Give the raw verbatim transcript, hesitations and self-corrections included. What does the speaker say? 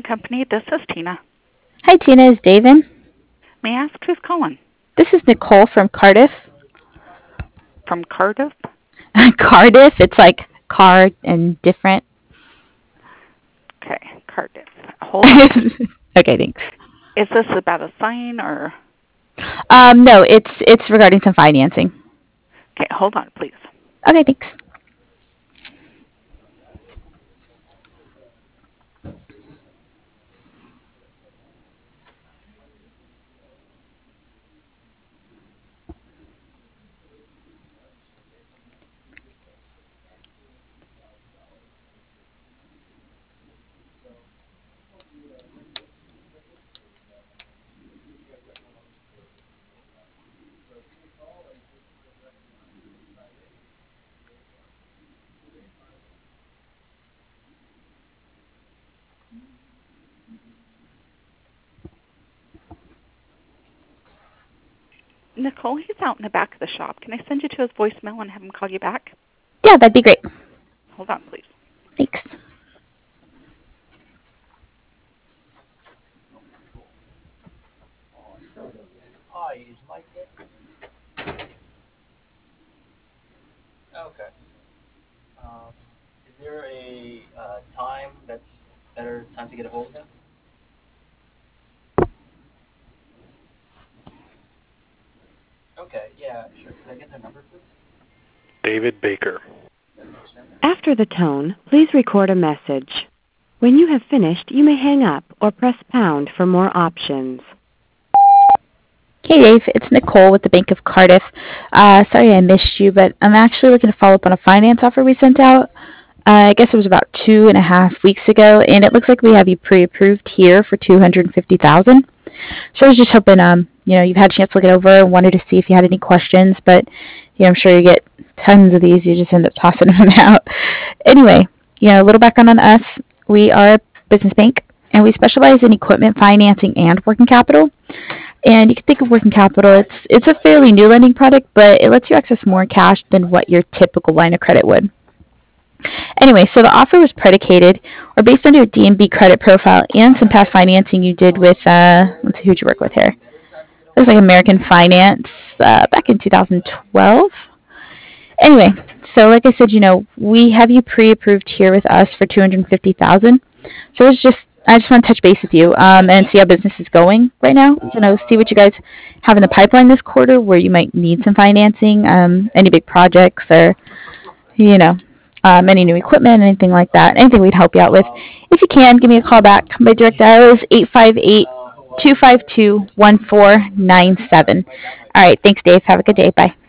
Company. This is Tina. Hi, Tina. Is Dave in? May I ask who's calling? This is Nicole from Cardiff. From Cardiff? Cardiff? It's like car and different. Okay, Cardiff. Hold on. Okay, thanks. Is this about a sign or? Um, no, it's it's regarding some financing. Okay, hold on, please. Okay, thanks. Nicole, he's out in the back of the shop. Can I send you to his voicemail and have him call you back? Yeah, that'd be great. Hold on, please. Thanks. Hi, is Mike there? Okay. Um, is there a uh, time that's better time to get a hold of him? Okay, yeah, sure. Can I get their number, please? David Baker. After the tone, please record a message. When you have finished, you may hang up or press pound for more options. Hey Dave, it's Nicole with the Bank of Cardiff. Uh, sorry I missed you, but I'm actually looking to follow up on a finance offer we sent out. Uh, I guess it was about two and a half weeks ago, and it looks like we have you pre-approved here for two hundred fifty thousand dollars. So I was just hoping, um, you know, you've had a chance to look it over and wanted to see if you had any questions, but you know, I'm sure you get tons of these. You just end up tossing them out. Anyway, you know, a little background on us. We are a business bank, and we specialize in equipment financing and working capital. And you can think of working capital, it's it's a fairly new lending product, but it lets you access more cash than what your typical line of credit would. Anyway, so the offer was predicated or based on your D and B credit profile and some past financing you did with, uh, let's see, who'd you work with here? It was like American Finance uh, back in two thousand twelve. Anyway, so like I said, you know, we have you pre-approved here with us for two hundred fifty thousand dollars. So it's just I just want to touch base with you um, and see how business is going right now. You know, see what you guys have in the pipeline this quarter where you might need some financing, um, any big projects or, you know, um, any new equipment, anything like that, anything we'd help you out with. If you can, give me a call back. My direct dial is eight five eight, two five two, one four nine seven. All right, thanks, Dave. Have a good day. Bye.